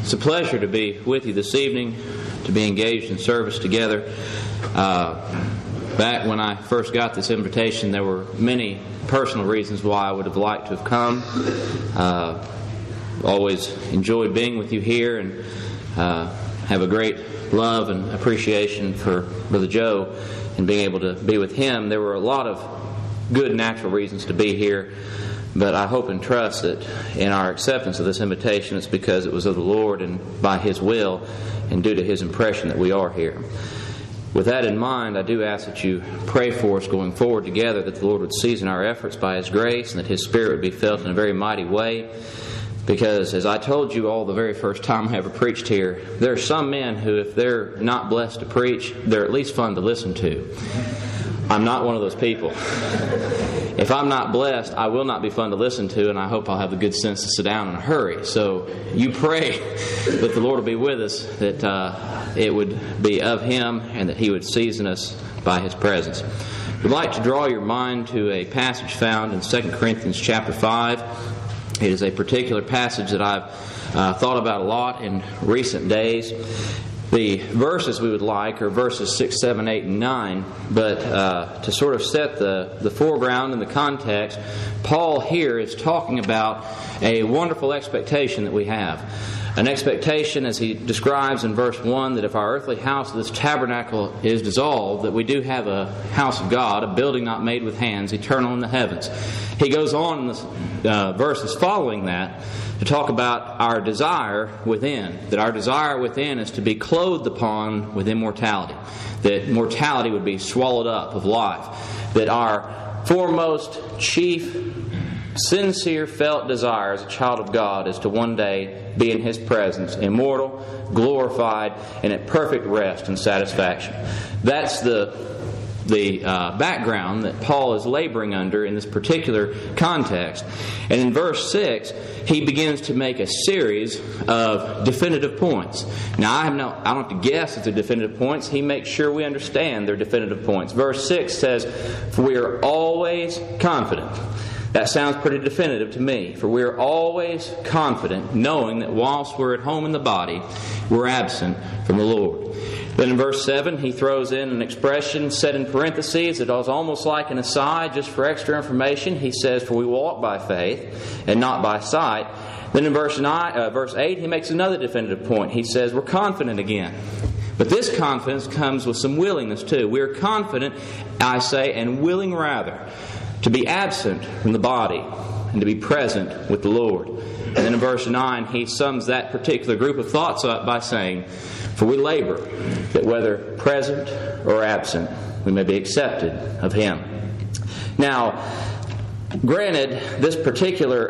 It's a pleasure to be with you this evening, to be engaged in service together. Back when I first got this invitation, there were many personal reasons why I would have liked to have come. Always enjoyed being with you here and have a great love and appreciation for Brother Joe and being able to be with him. There were a lot of good natural reasons to be here, but I hope and trust that in our acceptance of this invitation, it's because it was of the Lord and by His will and due to His impression that we are here. With that in mind, I do ask that you pray for us going forward together, that the Lord would season our efforts by His grace and that His Spirit would be felt in a very mighty way. Because as I told you all the very first time I ever preached here, there are some men who, if they're not blessed to preach, they're at least fun to listen to. I'm not one of those people. If I'm not blessed, I will not be fun to listen to, and I hope I'll have the good sense to sit down in a hurry. So you pray that the Lord will be with us, that it would be of Him, and that He would season us by His presence. We'd like to draw your mind to a passage found in 2 Corinthians chapter 5. It is a particular passage that I've thought about a lot in recent days. The verses we would like are verses 6, 7, 8, and 9. But to sort of set the foreground and the context, Paul here is talking about a wonderful expectation that we have. An expectation, as he describes in verse 1, that if our earthly house, this tabernacle, is dissolved, that we do have a house of God, a building not made with hands, eternal in the heavens. He goes on in the verses following that to talk about our desire within, that our desire within is to be clothed upon with immortality, that mortality would be swallowed up of life, that our foremost, chief, sincere felt desire as a child of God is to one day be in His presence, immortal, glorified, and at perfect rest and satisfaction. That's the background that Paul is laboring under in this particular context. And in verse 6, he begins to make a series of definitive points. Now, I don't have to guess at the definitive points. He makes sure we understand their definitive points. Verse 6 says, "For we are always confident." That sounds pretty definitive to me. For we are always confident, knowing that whilst we're at home in the body, we're absent from the Lord. Then in verse 7, he throws in an expression set in parentheses that is almost like an aside, just for extra information. He says, "For we walk by faith and not by sight." Then in verse 8, he makes another definitive point. He says, we're confident again. But this confidence comes with some willingness too. We are confident, I say, and willing rather, to be absent from the body and to be present with the Lord. And then in verse 9, he sums that particular group of thoughts up by saying, "For we labor, that whether present or absent, we may be accepted of Him." Now, granted, this particular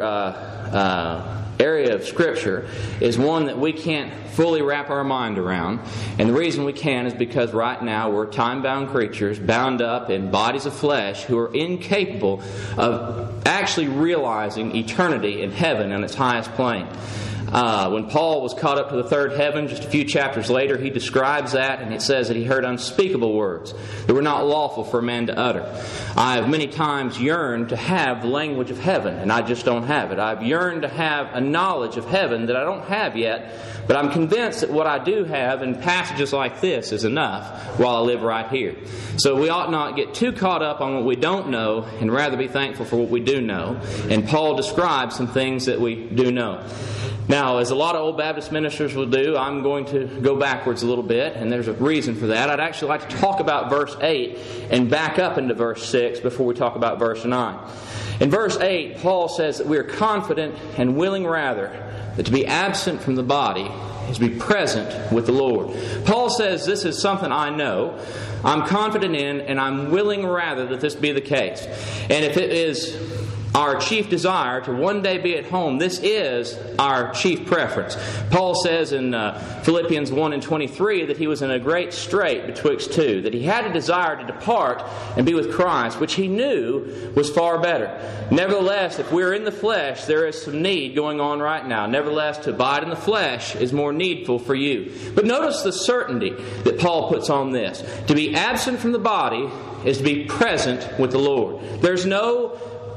area of Scripture is one that we can't fully wrap our mind around. And the reason we can is because right now we're time-bound creatures bound up in bodies of flesh who are incapable of actually realizing eternity in heaven in its highest plane. When Paul was caught up to the third heaven, just a few chapters later, he describes that, and it says that he heard unspeakable words that were not lawful for man to utter. I have many times yearned to have the language of heaven, and I just don't have it. I've yearned to have a knowledge of heaven that I don't have yet, but I'm convinced that what I do have in passages like this is enough while I live right here. So we ought not get too caught up on what we don't know, and rather be thankful for what we do know. And Paul describes some things that we do know. Now, as a lot of old Baptist ministers will do, I'm going to go backwards a little bit, and there's a reason for that. I'd actually like to talk about verse 8 and back up into verse 6 before we talk about verse 9. In verse 8, Paul says that we are confident and willing rather that to be absent from the body is to be present with the Lord. Paul says this is something I know, I'm confident in, and I'm willing rather that this be the case. And if it is our chief desire to one day be at home, this is our chief preference. Paul says in Philippians 1 and 23 that he was in a great strait betwixt two, that he had a desire to depart and be with Christ, which he knew was far better. Nevertheless, if we're in the flesh, there is some need going on right now. Nevertheless, to abide in the flesh is more needful for you. But notice the certainty that Paul puts on this. To be absent from the body is to be present with the Lord. There's no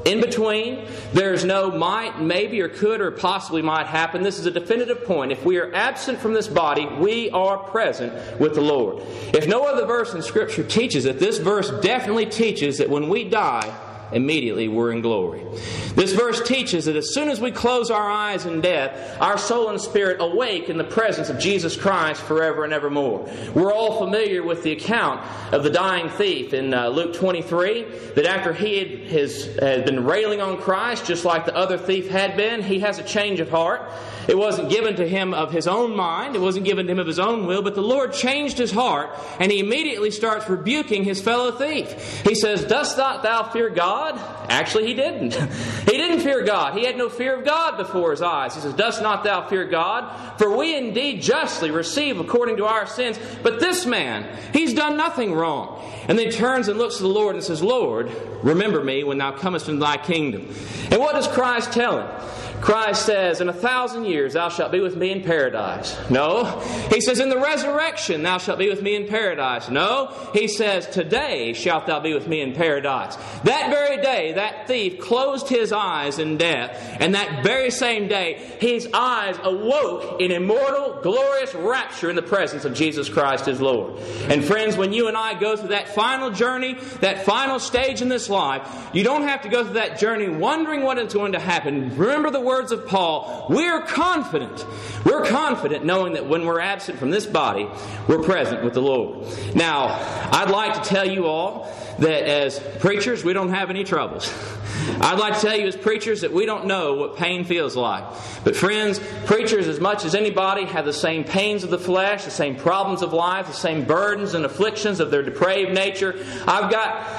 in between. There's no might, maybe, or could, or possibly might happen. This is a definitive point. If we are absent from this body, we are present with the Lord. If no other verse in Scripture teaches it, this verse definitely teaches that when we die, immediately we're in glory. This verse teaches that as soon as we close our eyes in death, our soul and spirit awake in the presence of Jesus Christ forever and evermore. We're all familiar with the account of the dying thief in Luke 23, that after he had been railing on Christ, just like the other thief had been, he has a change of heart. It wasn't given to him of his own mind. It wasn't given to him of his own will. But the Lord changed his heart, and he immediately starts rebuking his fellow thief. He says, "Dost not thou fear God?" Actually, he didn't. He didn't fear God. He had no fear of God before his eyes. He says, "Dost not thou fear God? For we indeed justly receive according to our sins. But this man, he's done nothing wrong." And then he turns and looks to the Lord and says, "Lord, remember me when thou comest into thy kingdom." And what does Christ tell him? Christ says, "In 1,000 years thou shalt be with me in paradise." No. He says, "In the resurrection thou shalt be with me in paradise." No. He says, "Today shalt thou be with me in paradise." That very day, that thief closed his eyes in death. And that very same day, his eyes awoke in immortal, glorious rapture in the presence of Jesus Christ his Lord. And friends, when you and I go through that final journey, that final stage in this life, you don't have to go through that journey wondering what is going to happen. Remember the words of Paul, we're confident. We're confident knowing that when we're absent from this body, we're present with the Lord. Now, I'd like to tell you all that as preachers, we don't have any troubles. I'd like to tell you as preachers that we don't know what pain feels like. But friends, preachers as much as anybody have the same pains of the flesh, the same problems of life, the same burdens and afflictions of their depraved nature. I've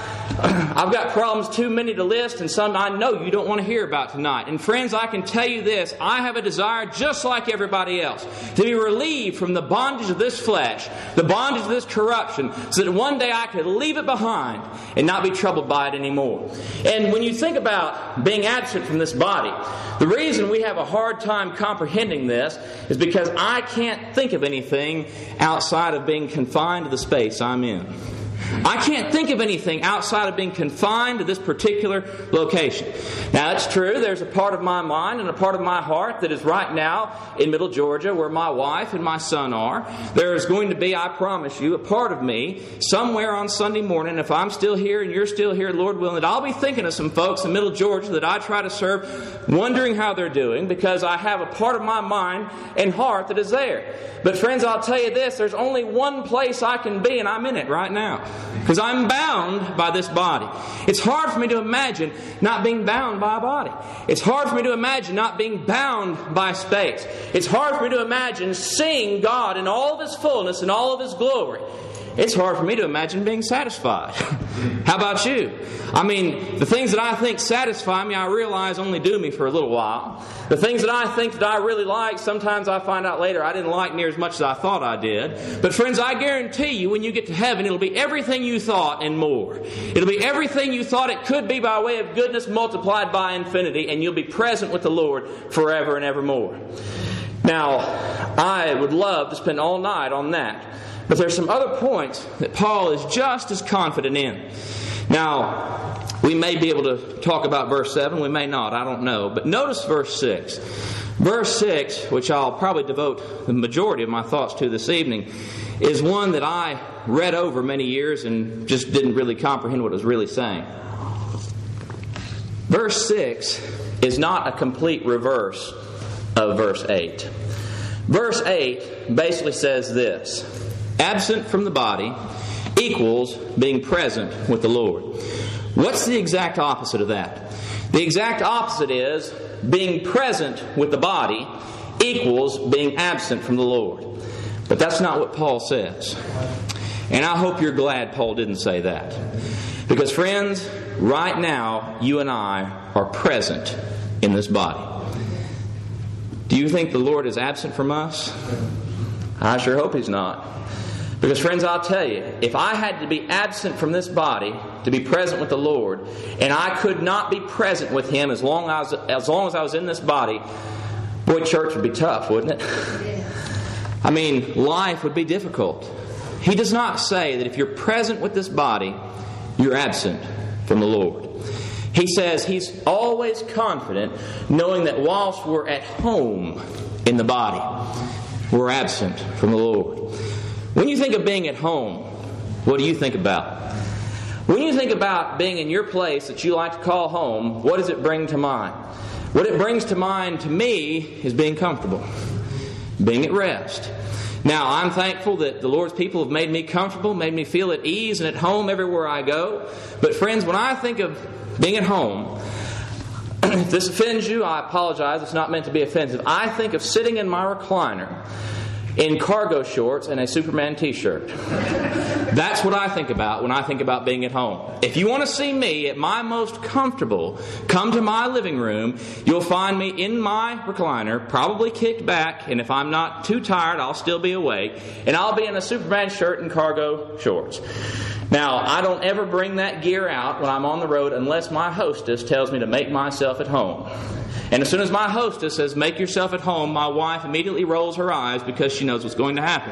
got problems too many to list, and some I know you don't want to hear about tonight. And friends, I can tell you this, I have a desire just like everybody else to be relieved from the bondage of this flesh, the bondage of this corruption, so that one day I could leave it behind and not be troubled by it anymore. And when you think about being absent from this body, the reason we have a hard time comprehending this is because I can't think of anything outside of being confined to the space I'm in. I can't think of anything outside of being confined to this particular location. Now, it's true, there's a part of my mind and a part of my heart that is right now in Middle Georgia where my wife and my son are. There is going to be, I promise you, a part of me somewhere on Sunday morning, if I'm still here and you're still here, Lord willing, that I'll be thinking of some folks in Middle Georgia that I try to serve, wondering how they're doing, because I have a part of my mind and heart that is there. But friends, I'll tell you this, there's only one place I can be, and I'm in it right now. Because I'm bound by this body. It's hard for me to imagine not being bound by a body. It's hard for me to imagine not being bound by space. It's hard for me to imagine seeing God in all of His fullness and all of His glory. It's hard for me to imagine being satisfied. How about you? I mean, the things that I think satisfy me, I realize only do me for a little while. The things that I think that I really like, sometimes I find out later I didn't like near as much as I thought I did. But friends, I guarantee you when you get to heaven, it'll be everything you thought and more. It'll be everything you thought it could be by way of goodness multiplied by infinity, and you'll be present with the Lord forever and evermore. Now, I would love to spend all night on that. But there's some other points that Paul is just as confident in. Now, we may be able to talk about verse 7, we may not, I don't know. But notice verse 6. Verse 6, which I'll probably devote the majority of my thoughts to this evening, is one that I read over many years and just didn't really comprehend what it was really saying. Verse 6 is not a complete reverse of verse 8. Verse 8 basically says this: absent from the body equals being present with the Lord. What's the exact opposite of that? The exact opposite is being present with the body equals being absent from the Lord. But that's not what Paul says. And I hope you're glad Paul didn't say that. Because friends, right now, you and I are present in this body. Do you think the Lord is absent from us? I sure hope He's not. Because friends, I'll tell you, if I had to be absent from this body to be present with the Lord, and I could not be present with Him as long as I was in this body, boy, church would be tough, wouldn't it? I mean, life would be difficult. He does not say that if you're present with this body, you're absent from the Lord. He says he's always confident knowing that whilst we're at home in the body, we're absent from the Lord. When you think of being at home, what do you think about? When you think about being in your place that you like to call home, what does it bring to mind? What it brings to mind to me is being comfortable, being at rest. Now, I'm thankful that the Lord's people have made me comfortable, made me feel at ease and at home everywhere I go. But friends, when I think of being at home, if this offends you, I apologize. It's not meant to be offensive. I think of sitting in my recliner in cargo shorts and a Superman t-shirt. That's what I think about when I think about being at home. If you want to see me at my most comfortable, come to my living room. You'll find me in my recliner, probably kicked back, and if I'm not too tired, I'll still be awake, and I'll be in a Superman shirt and cargo shorts. Now, I don't ever bring that gear out when I'm on the road unless my hostess tells me to make myself at home. And as soon as my hostess says, make yourself at home, my wife immediately rolls her eyes because she knows what's going to happen.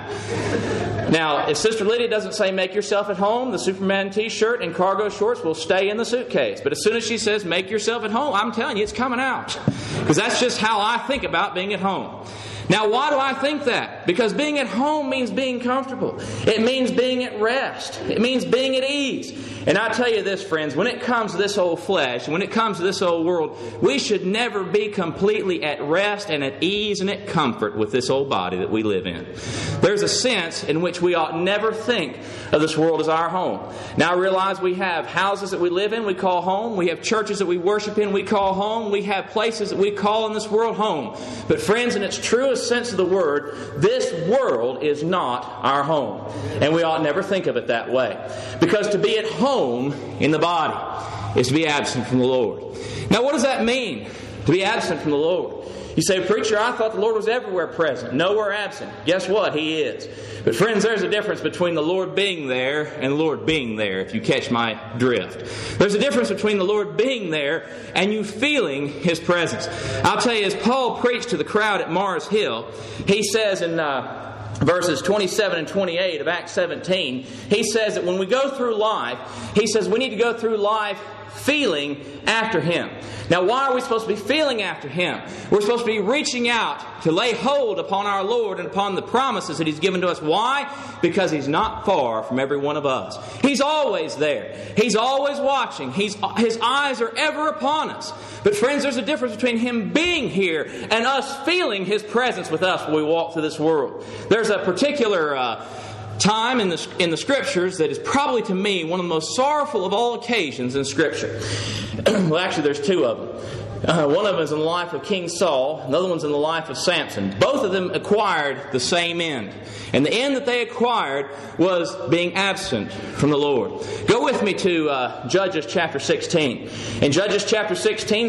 Now, if Sister Lydia doesn't say, make yourself at home, the Superman t-shirt and cargo shorts will stay in the suitcase. But as soon as she says, make yourself at home, I'm telling you, it's coming out. Because that's just how I think about being at home. Now, why do I think that? Because being at home means being comfortable. It means being at rest. It means being at ease. And I tell you this, friends, when it comes to this old flesh, when it comes to this old world, we should never be completely at rest and at ease and at comfort with this old body that we live in. There's a sense in which we ought never think of this world as our home. Now, I realize we have houses that we live in, we call home. We have churches that we worship in, we call home. We have places that we call in this world home. But friends, in its truest sense of the word, this world is not our home. And we ought never think of it that way. Because to be at home in the body is to be absent from the Lord. Now, what does that mean, to be absent from the Lord? You say, preacher, I thought the Lord was everywhere present, nowhere absent. Guess what? He is. But friends, there's a difference between the Lord being there and the Lord being there, if you catch my drift. There's a difference between the Lord being there and you feeling His presence. I'll tell you, as Paul preached to the crowd at Mars Hill, he says in verses 27 and 28 of Acts 17, he says that when we go through life, he says we need to go through life feeling after Him. Now, why are we supposed to be feeling after Him? We're supposed to be reaching out to lay hold upon our Lord and upon the promises that He's given to us. Why? Because He's not far from every one of us. He's always there. He's always watching. His eyes are ever upon us. But friends, there's a difference between Him being here and us feeling His presence with us when we walk through this world. There's a particular time in the Scriptures that is probably to me one of the most sorrowful of all occasions in Scripture. Well, actually, there's two of them. One of them is in the life of King Saul. Another one's in the life of Samson. Both of them acquired the same end. And the end that they acquired was being absent from the Lord. Go with me to Judges chapter 16. In Judges chapter 16,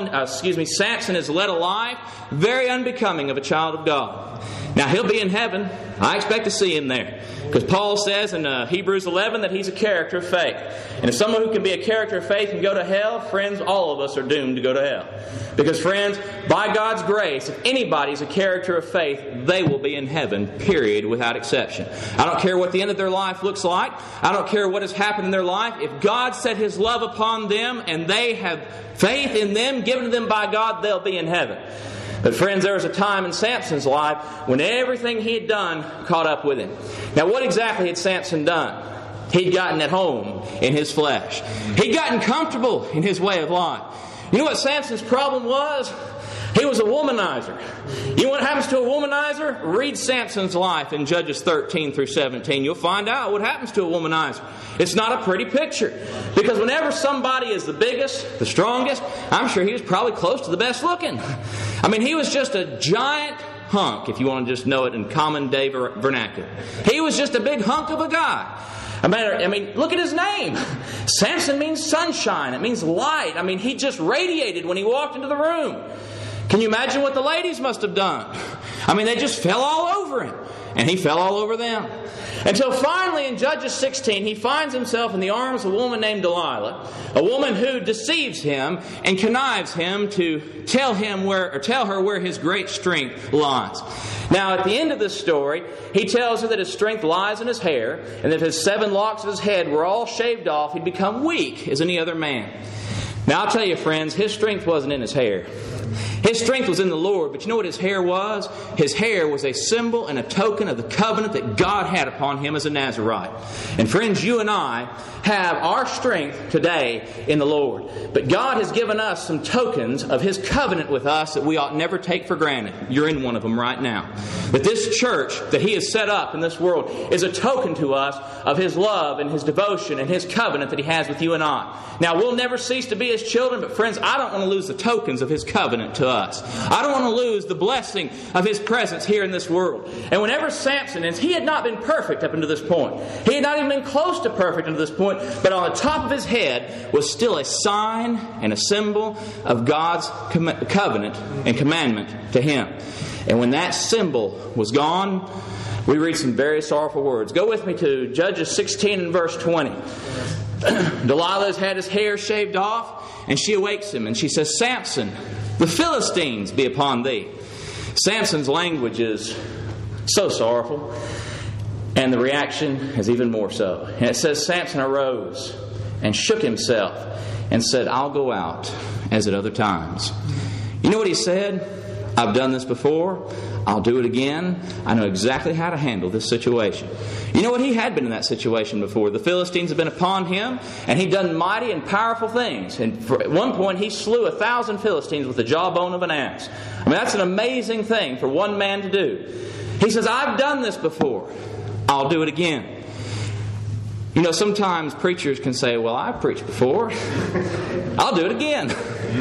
Samson is led a life very unbecoming of a child of God. Now, he'll be in heaven. I expect to see him there. Because Paul says in Hebrews 11 that he's a character of faith. And if someone who can be a character of faith can go to hell, friends, all of us are doomed to go to hell. Because, friends, by God's grace, if anybody's a character of faith, they will be in heaven, period, without exception. I don't care what the end of their life looks like. I don't care what has happened in their life. If God set His love upon them and they have faith in them, given to them by God, they'll be in heaven. But friends, there was a time in Samson's life when everything he had done caught up with him. Now, what exactly had Samson done? He'd gotten at home in his flesh. He'd gotten comfortable in his way of life. You know what Samson's problem was? He was a womanizer. You know what happens to a womanizer? Read Samson's life in Judges 13 through 17. You'll find out what happens to a womanizer. It's not a pretty picture. Because whenever somebody is the biggest, the strongest, I'm sure he was probably close to the best looking. I mean, he was just a giant hunk, if you want to just know it in common day vernacular. He was just a big hunk of a guy. I mean, look at his name. Samson means sunshine. It means light. I mean, he just radiated when he walked into the room. Can you imagine what the ladies must have done? I mean, they just fell all over him. And he fell all over them. Until finally in Judges 16, he finds himself in the arms of a woman named Delilah. A woman who deceives him and connives him to tell her where his great strength lies. Now, at the end of this story, he tells her that his strength lies in his hair, and that if his 7 locks of his head were all shaved off, he'd become weak as any other man. Now I'll tell you, friends, his strength wasn't in his hair. His strength was in the Lord, but you know what his hair was? His hair was a symbol and a token of the covenant that God had upon him as a Nazirite. And friends, you and I have our strength today in the Lord. But God has given us some tokens of His covenant with us that we ought never take for granted. You're in one of them right now. That this church that He has set up in this world is a token to us of His love and His devotion and His covenant that He has with you and I. Now, we'll never cease to be His children, but friends, I don't want to lose the tokens of His covenant to us. I don't want to lose the blessing of His presence here in this world. And whenever Samson, and he had not been perfect up until this point. He had not even been close to perfect until this point, but on the top of his head was still a sign and a symbol of God's covenant and commandment to him. And when that symbol was gone, we read some very sorrowful words. Go with me to Judges 16 and verse 20. Delilah has had his hair shaved off, and she awakes him, and she says, Samson, the Philistines be upon thee. Samson's language is so sorrowful, and the reaction is even more so. And it says, Samson arose and shook himself and said, I'll go out as at other times. You know what he said? I've done this before. I'll do it again. I know exactly how to handle this situation. You know what? He had been in that situation before. The Philistines had been upon him, and he'd done mighty and powerful things. And at one point, he slew 1,000 Philistines with the jawbone of an ass. I mean, that's an amazing thing for one man to do. He says, I've done this before. I'll do it again. You know, sometimes preachers can say, well, I've preached before. I'll do it again.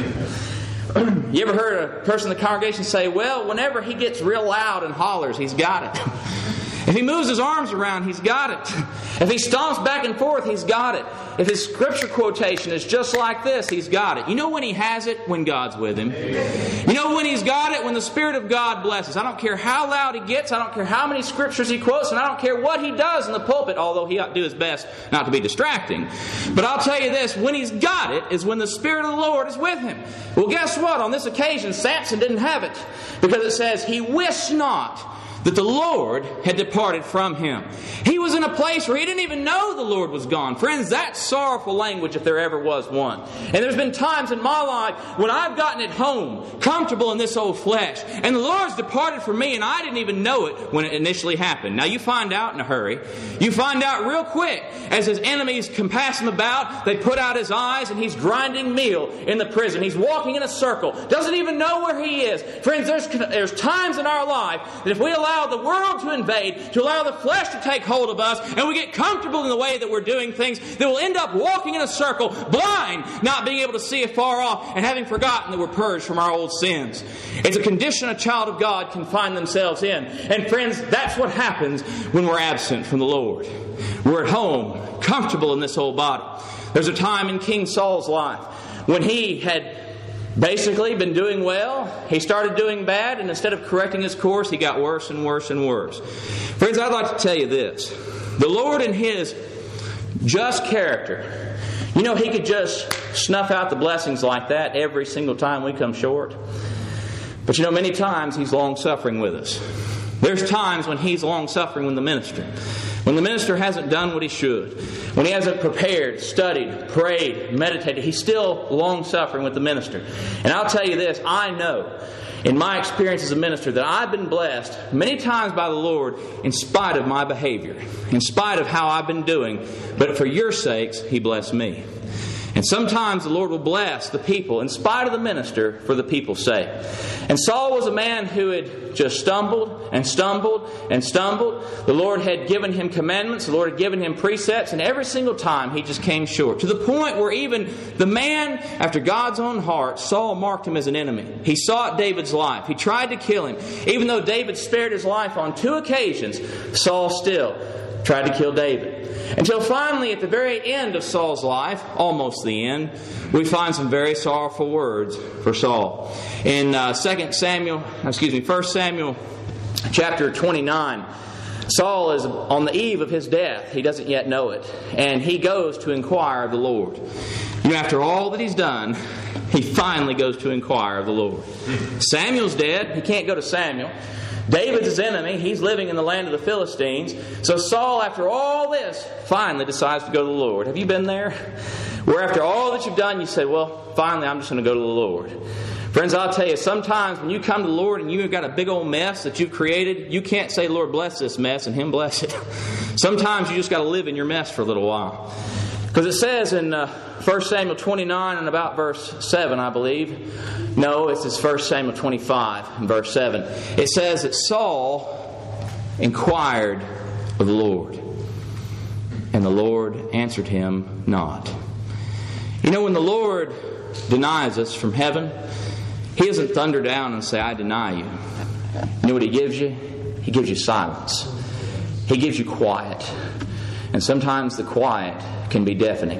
You ever heard a person in the congregation say, well, whenever he gets real loud and hollers, he's got it. If he moves his arms around, he's got it. If he stomps back and forth, he's got it. If his scripture quotation is just like this, he's got it. You know when he has it? When God's with him. You know when he's got it? When the Spirit of God blesses. I don't care how loud he gets. I don't care how many scriptures he quotes. And I don't care what he does in the pulpit, although he ought to do his best not to be distracting. But I'll tell you this, when he's got it is when the Spirit of the Lord is with him. Well, guess what? On this occasion, Samson didn't have it. Because it says, he wist not that the Lord had departed from him. He was in a place where he didn't even know the Lord was gone. Friends, that's sorrowful language if there ever was one. And there's been times in my life when I've gotten at home, comfortable in this old flesh, and the Lord's departed from me and I didn't even know it when it initially happened. Now you find out in a hurry. You find out real quick as his enemies compass him about. They put out his eyes and he's grinding meal in the prison. He's walking in a circle. Doesn't even know where he is. Friends, there's times in our life that if we allow the world to invade, to allow the flesh to take hold of us, and we get comfortable in the way that we're doing things, that we'll end up walking in a circle, blind, not being able to see afar off, and having forgotten that we're purged from our old sins. It's a condition a child of God can find themselves in. And friends, that's what happens when we're absent from the Lord. We're at home, comfortable in this old body. There's a time in King Saul's life when he had basically been doing well. He started doing bad, and instead of correcting his course, he got worse and worse and worse. Friends, I'd like to tell you this. The Lord in His just character, you know, He could just snuff out the blessings like that every single time we come short. But you know, many times He's long-suffering with us. There's times when He's long-suffering with the minister. When the minister hasn't done what he should, when he hasn't prepared, studied, prayed, meditated, he's still long-suffering with the minister. And I'll tell you this, I know in my experience as a minister that I've been blessed many times by the Lord in spite of my behavior, in spite of how I've been doing, but for your sakes, He blessed me. And sometimes the Lord will bless the people in spite of the minister for the people's sake. And Saul was a man who had just stumbled and stumbled and stumbled. The Lord had given him commandments. The Lord had given him precepts. And every single time he just came short. To the point where even the man after God's own heart, Saul marked him as an enemy. He sought David's life. He tried to kill him. Even though David spared his life on 2 occasions, Saul still tried to kill David. Until finally, at the very end of Saul's life, almost the end, we find some very sorrowful words for Saul. In 1 Samuel chapter 29, Saul is on the eve of his death. He doesn't yet know it. And he goes to inquire of the Lord. You know, after all that he's done, he finally goes to inquire of the Lord. Samuel's dead. He can't go to Samuel. David's his enemy. He's living in the land of the Philistines. So Saul, after all this, finally decides to go to the Lord. Have you been there? Where after all that you've done, you say, well, finally I'm just going to go to the Lord. Friends, I'll tell you, sometimes when you come to the Lord and you've got a big old mess that you've created, you can't say, Lord, bless this mess, and Him bless it. Sometimes you just got to live in your mess for a little while. Because it says in 1 Samuel 29 and about verse 7, I believe. No, it's 1 Samuel 25 and verse 7. It says that Saul inquired of the Lord, and the Lord answered him not. You know, when the Lord denies us from heaven, He doesn't thunder down and say, I deny you. You know what He gives you? He gives you silence. He gives you quiet. And sometimes the quiet can be deafening.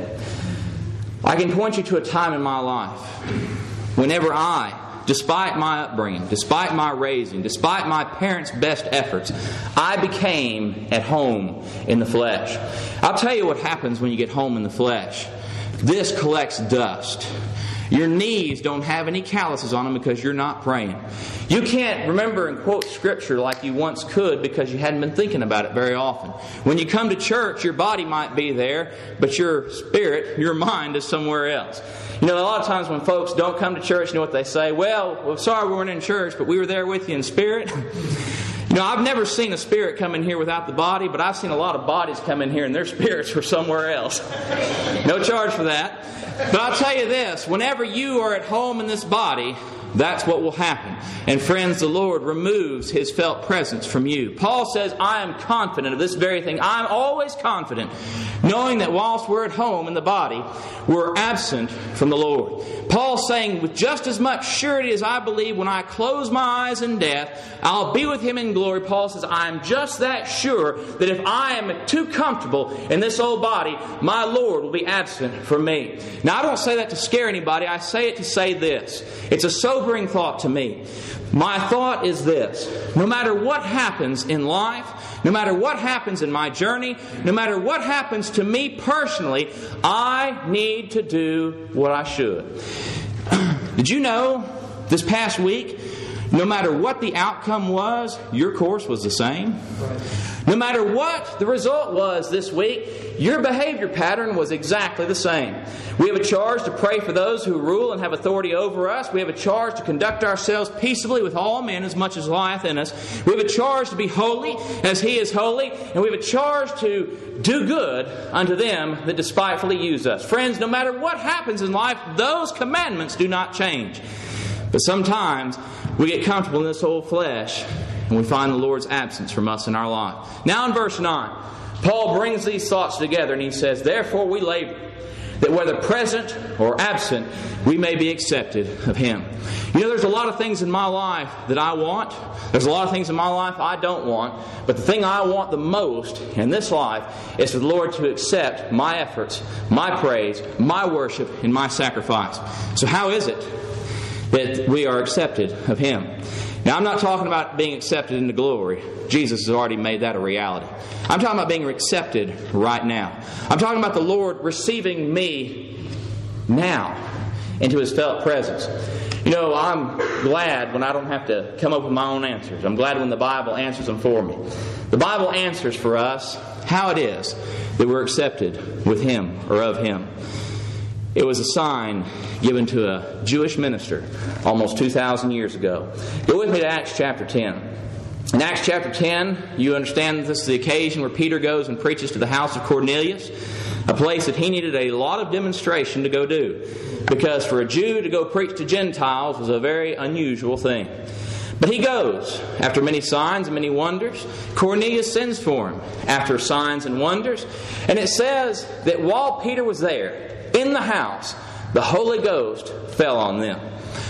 I can point you to a time in my life whenever I, despite my upbringing, despite my raising, despite my parents' best efforts, I became at home in the flesh. I'll tell you what happens when you get home in the flesh. This collects dust. Your knees don't have any calluses on them because you're not praying. You can't remember and quote Scripture like you once could because you hadn't been thinking about it very often. When you come to church, your body might be there, but your spirit, your mind is somewhere else. You know, a lot of times when folks don't come to church, you know what they say? Well, sorry we weren't in church, but we were there with you in spirit. You know, I've never seen a spirit come in here without the body, but I've seen a lot of bodies come in here and their spirits were somewhere else. No charge for that. But I'll tell you this, whenever you are at home in this body, that's what will happen. And friends, the Lord removes His felt presence from you. Paul says, I am confident of this very thing. I'm always confident, knowing that whilst we're at home in the body, we're absent from the Lord. Paul's saying, with just as much surety as I believe when I close my eyes in death, I'll be with Him in glory. Paul says, I'm just that sure that if I am too comfortable in this old body, my Lord will be absent from me. Now, I don't say that to scare anybody. I say it to say this. It's a sobering thought to me. My thought is this. No matter what happens in life, no matter what happens in my journey, no matter what happens to me personally, I need to do what I should. Did you know this past week, no matter what the outcome was, your course was the same? No matter what the result was this week, your behavior pattern was exactly the same. We have a charge to pray for those who rule and have authority over us. We have a charge to conduct ourselves peaceably with all men as much as lieth in us. We have a charge to be holy as He is holy. And we have a charge to do good unto them that despitefully use us. Friends, no matter what happens in life, those commandments do not change. But sometimes we get comfortable in this old flesh and we find the Lord's absence from us in our life. Now in verse 9, Paul brings these thoughts together and he says, therefore we labor, that whether present or absent, we may be accepted of Him. You know, there's a lot of things in my life that I want. There's a lot of things in my life I don't want. But the thing I want the most in this life is for the Lord to accept my efforts, my praise, my worship, and my sacrifice. So how is it that we are accepted of Him? Now, I'm not talking about being accepted into glory. Jesus has already made that a reality. I'm talking about being accepted right now. I'm talking about the Lord receiving me now into His felt presence. You know, I'm glad when I don't have to come up with my own answers. I'm glad when the Bible answers them for me. The Bible answers for us how it is that we're accepted with Him or of Him. It was a sign given to a Jewish minister almost 2,000 years ago. Go with me to Acts chapter 10. In Acts chapter 10, you understand that this is the occasion where Peter goes and preaches to the house of Cornelius, a place that he needed a lot of demonstration to go do. Because for a Jew to go preach to Gentiles was a very unusual thing. But he goes, after many signs and many wonders. Cornelius sends for him after signs and wonders. And it says that while Peter was there, in the house, the Holy Ghost fell on them.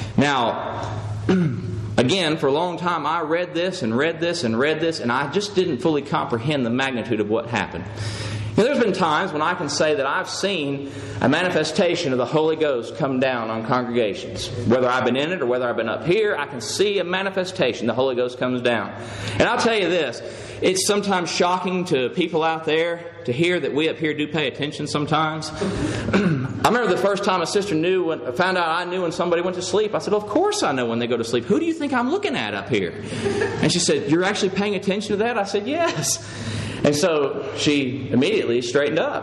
Now, again, for a long time I read this, and I just didn't fully comprehend the magnitude of what happened. Now, there's been times when I can say that I've seen a manifestation of the Holy Ghost come down on congregations. Whether I've been in it or whether I've been up here, I can see a manifestation. The Holy Ghost comes down. And I'll tell you this, it's sometimes shocking to people out there to hear that we up here do pay attention sometimes. I remember the first time a sister found out I knew when somebody went to sleep. I said, well, of course I know when they go to sleep. Who do you think I'm looking at up here? And she said, you're actually paying attention to that? I said, yes. And so she immediately straightened up.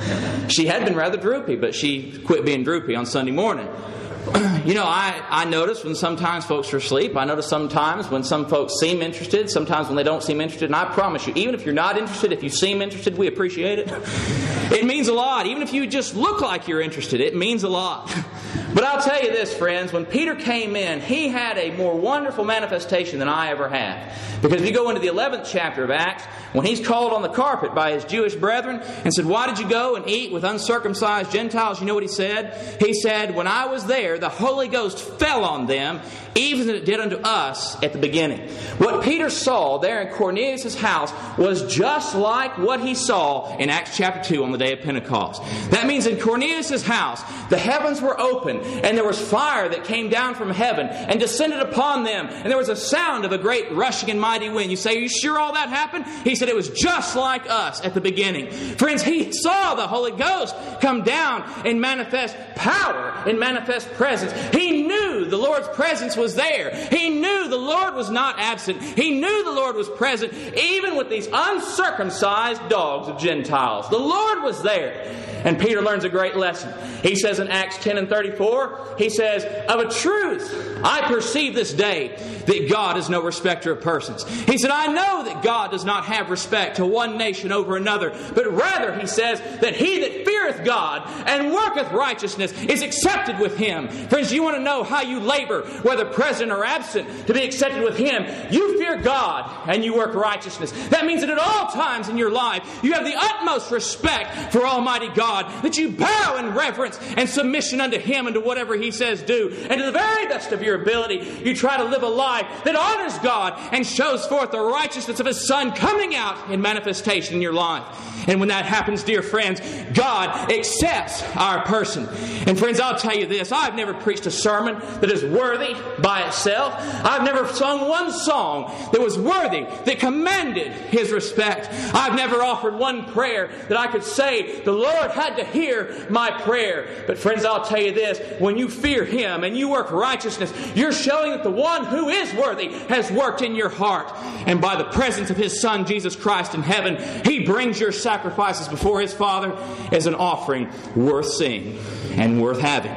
She had been rather droopy, but she quit being droopy on Sunday morning. You know, I notice when sometimes folks are asleep. I notice sometimes when some folks seem interested, sometimes when they don't seem interested. And I promise you, even if you're not interested, if you seem interested, we appreciate it. It means a lot. Even if you just look like you're interested, it means a lot. But I'll tell you this, friends, when Peter came in, he had a more wonderful manifestation than I ever had. Because if you go into the 11th chapter of Acts, when he's called on the carpet by his Jewish brethren and said, why did you go and eat with uncircumcised Gentiles? You know what he said? He said, when I was there, the Holy Ghost fell on them, even as it did unto us at the beginning. What Peter saw there in Cornelius' house was just like what he saw in Acts chapter 2 on the day of Pentecost. That means in Cornelius' house, the heavens were open, and there was fire that came down from heaven and descended upon them, and there was a sound of a great rushing and mighty wind. You say, are you sure all that happened? He said it was just like us at the beginning. Friends, he saw the Holy Ghost come down in manifest power, in manifest presence. He knew the Lord's presence was there. He knew the Lord was not absent. He knew the Lord was present, even with these uncircumcised dogs of Gentiles. The Lord was there. And Peter learns a great lesson. He says in Acts 10 and 34, he says, of a truth, I perceive this day that God is no respecter of persons. He said, I know that God does not have respect to one nation over another, but rather, he says, that he that feareth God and worketh righteousness is accepted with him. Friends, you want to know how you labor, whether present or absent, to be accepted with him. You fear God and you work righteousness. That means that at all times in your life, you have the utmost respect for Almighty God, that you bow in reverence and submission unto him and to whatever he says do. And to the very best of your ability, you try to live a life that honors God and shows forth the righteousness of his Son coming out in manifestation in your life. And when that happens, dear friends, God accepts our person. And friends, I'll tell you this, I've never preached a sermon that is worthy by itself. I've never sung one song that was worthy, that commanded his respect. I've never offered one prayer that I could say, the Lord had to hear my prayer. But friends, I'll tell you this, when you fear him and you work righteousness, you're showing that the one who is worthy has worked in your heart. And by the presence of his Son, Jesus Christ, in heaven, he brings your sacrifices before his Father as an offering worth seeing and worth having.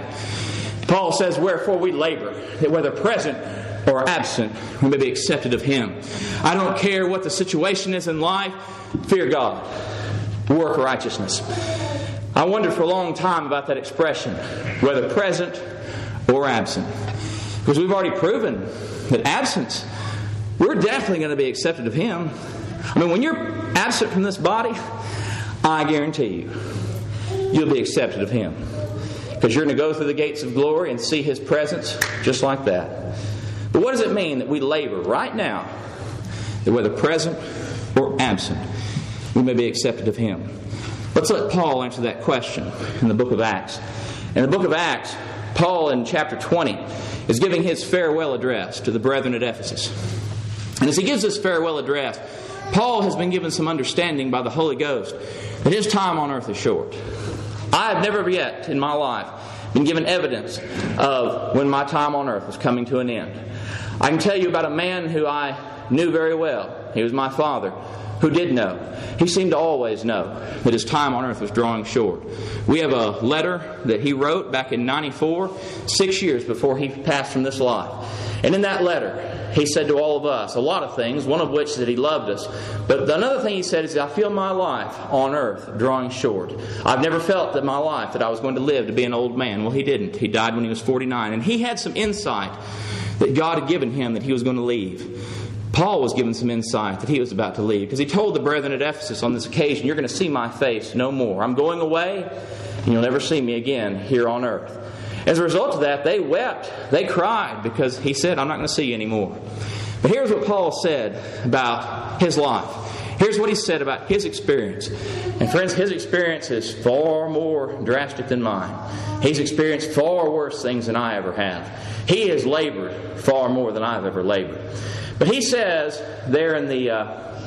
Paul says, wherefore we labor, that whether present or absent, we may be accepted of him. I don't care what the situation is in life, fear God, work righteousness. I wondered for a long time about that expression, whether present or absent. Because we've already proven that absence, we're definitely going to be accepted of him. I mean, when you're absent from this body, I guarantee you, you'll be accepted of him. Because you're going to go through the gates of glory and see his presence just like that. But what does it mean that we labor right now, that whether present or absent, we may be accepted of him? Let's let Paul answer that question in the book of Acts. In the book of Acts, Paul in chapter 20 is giving his farewell address to the brethren at Ephesus. And as he gives this farewell address, Paul has been given some understanding by the Holy Ghost that his time on earth is short. I have never yet in my life been given evidence of when my time on earth was coming to an end. I can tell you about a man who I knew very well. He was my father, who did know. He seemed to always know that his time on earth was drawing short. We have a letter that he wrote back in 94, 6 years before he passed from this life. And in that letter, he said to all of us a lot of things, one of which is that he loved us. But another thing he said is, I feel my life on earth drawing short. I've never felt that my life, that I was going to live to be an old man. Well, he didn't. He died when he was 49. And he had some insight that God had given him that he was going to leave. Paul was given some insight that he was about to leave, because he told the brethren at Ephesus on this occasion, you're going to see my face no more. I'm going away, and you'll never see me again here on earth. As a result of that, they wept, they cried, because he said, I'm not going to see you anymore. But here's what Paul said about his life. Here's what he said about his experience. And friends, his experience is far more drastic than mine. He's experienced far worse things than I ever have. He has labored far more than I've ever labored. But he says there in the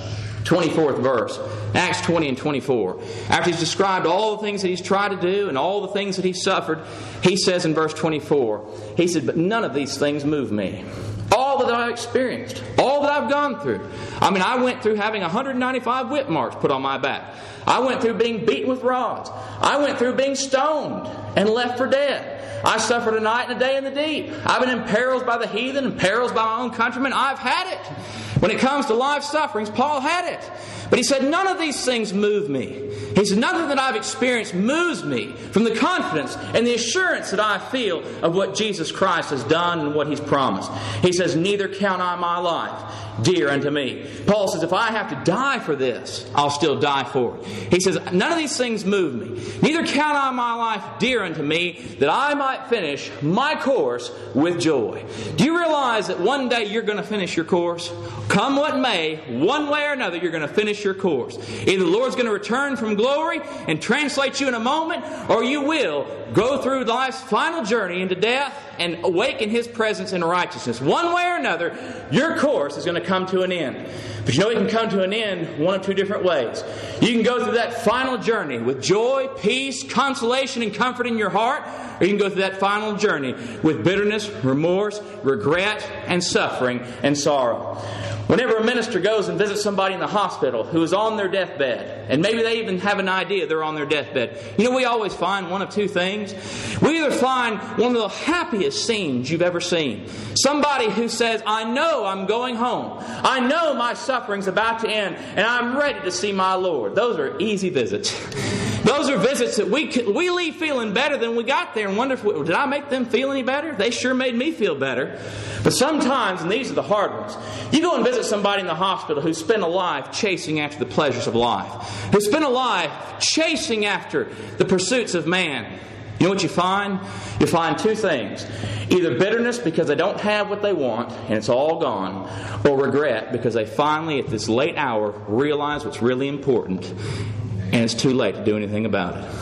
24th verse, Acts 20 and 24. After he's described all the things that he's tried to do and all the things that he suffered, he says in verse 24, he said, "But none of these things move me." All that I've experienced, all that I've gone through. I went through having 195 whip marks put on my back. I went through being beaten with rods. I went through being stoned and left for dead. I suffered a night and a day in the deep. I've been imperiled by the heathen, imperiled by my own countrymen. I've had it. When it comes to life sufferings, Paul had it. But he said, none of these things move me. He said, nothing that I've experienced moves me from the confidence and the assurance that I feel of what Jesus Christ has done and what He's promised. He says, neither count I my life dear unto me. Paul says, if I have to die for this, I'll still die for it. He says, none of these things move me. Neither count I my life dear unto me, that I might finish my course with joy. Do you realize that one day you're going to finish your course? Come what may, one way or another, you're going to finish your course. Either the Lord's going to return from glory and translate you in a moment, or you will go through life's final journey into death and awake in His presence in righteousness. One way or another, your course is going to come to an end. But it can come to an end one of two different ways. You can go through that final journey with joy, peace, consolation, and comfort in your heart, or you can go through that final journey with bitterness, remorse, regret, and suffering and sorrow. Whenever a minister goes and visits somebody in the hospital who is on their deathbed, and maybe they even have an idea they're on their deathbed, we always find one of two things. We either find one of the happiest scenes you've ever seen. Somebody who says, I know I'm going home. I know my suffering's about to end, and I'm ready to see my Lord. Those are easy visits. Those are visits that we leave feeling better than we got there and wonder, did I make them feel any better? They sure made me feel better. But sometimes, and these are the hard ones, you go and visit somebody in the hospital who spent a life chasing after the pleasures of life, who spent a life chasing after the pursuits of man. You know what you find? You find two things. Either bitterness because they don't have what they want and it's all gone, or regret because they finally, at this late hour, realize what's really important and it's too late to do anything about it.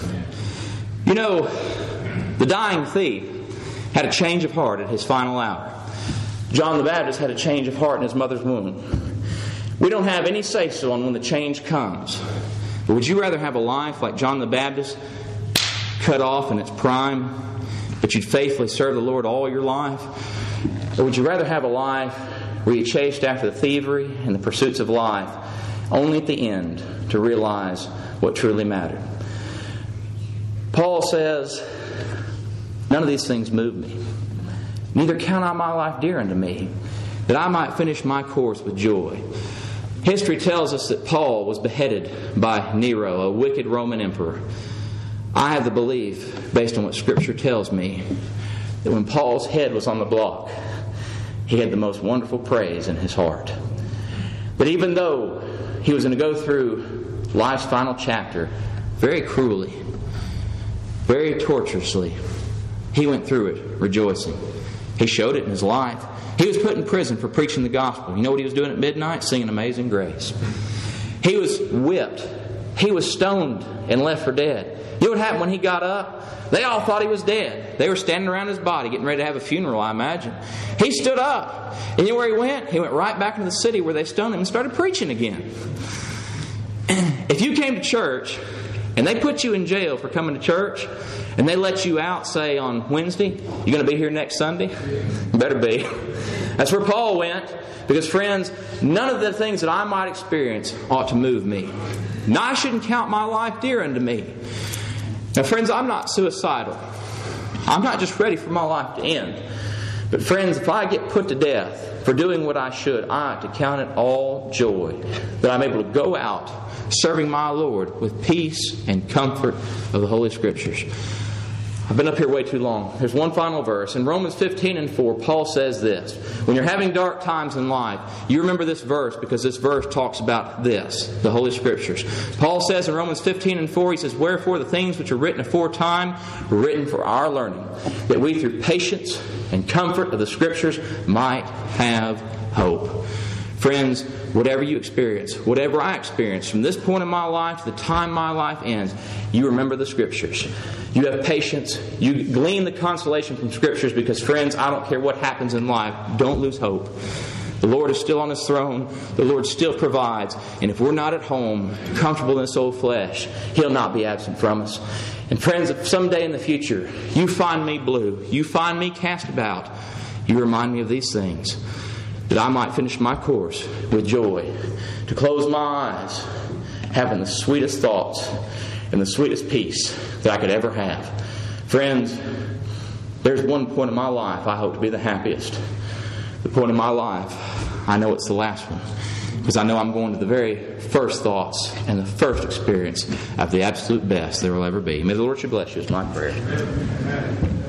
The dying thief had a change of heart at his final hour. John the Baptist had a change of heart in his mother's womb. We don't have any say-so on when the change comes. But would you rather have a life like John the Baptist, cut off in its prime, but you'd faithfully serve the Lord all your life? Or would you rather have a life where you chased after the thievery and the pursuits of life, only at the end to realize what truly mattered? Paul says, none of these things move me. Neither count I my life dear unto me, that I might finish my course with joy. History tells us that Paul was beheaded by Nero, a wicked Roman emperor. I have the belief, based on what Scripture tells me, that when Paul's head was on the block, he had the most wonderful praise in his heart. But even though he was going to go through life's final chapter very cruelly, very torturously, he went through it rejoicing. He showed it in his life. He was put in prison for preaching the gospel. You know what he was doing at midnight? Singing Amazing Grace. He was whipped. He was stoned and left for dead. You know what happened when he got up? They all thought he was dead. They were standing around his body, getting ready to have a funeral, I imagine. He stood up. And you know where he went? He went right back into the city where they stoned him and started preaching again. If you came to church and they put you in jail for coming to church, and they let you out, say, on Wednesday, you going to be here next Sunday? You better be. That's where Paul went. Because, friends, none of the things that I might experience ought to move me. Now, I shouldn't count my life dear unto me. Now, friends, I'm not suicidal. I'm not just ready for my life to end. But, friends, if I get put to death for doing what I should, I ought to count it all joy that I'm able to go out serving my Lord with peace and comfort of the Holy Scriptures. I've been up here way too long. There's one final verse. In Romans 15 and 4, Paul says this. When you're having dark times in life, you remember this verse because this verse talks about this, the Holy Scriptures. Paul says in Romans 15 and 4, he says, wherefore the things which are written aforetime were written for our learning, that we through patience and comfort of the Scriptures might have hope. Friends, whatever you experience, whatever I experience, from this point in my life to the time my life ends, you remember the Scriptures. You have patience. You glean the consolation from Scriptures because, friends, I don't care what happens in life. Don't lose hope. The Lord is still on His throne. The Lord still provides. And if we're not at home, comfortable in this old flesh, He'll not be absent from us. And friends, if someday in the future you find me blue, you find me cast about, you remind me of these things, that I might finish my course with joy, to close my eyes, having the sweetest thoughts and the sweetest peace that I could ever have. Friends, there's one point in my life I hope to be the happiest. The point in my life, I know it's the last one, because I know I'm going to the very first thoughts and the first experience of the absolute best there will ever be. May the Lord should bless you is my prayer.